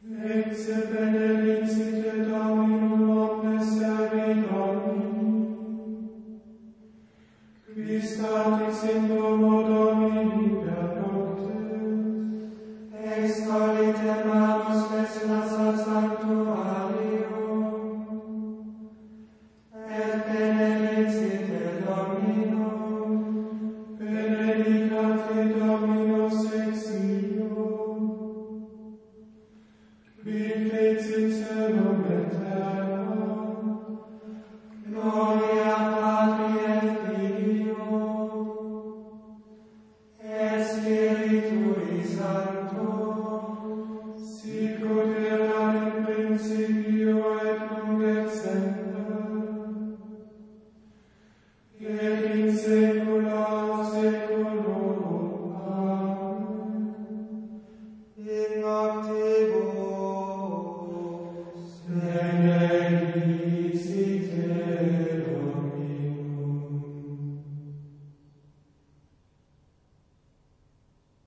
Ex benedicite Dominum omnes servi Domini, qui statis in domo Domini per nocte, excolite manus vesnas ad sanctuario, et benedicite Dominum, benedicate Dominus exilio, qui fecit celum et terra, gloria Patri et Filio, et Spiritui Sancto, sic ut erat in principio et nunc et semper, et in saecula saeculorum. Amen. In noctibus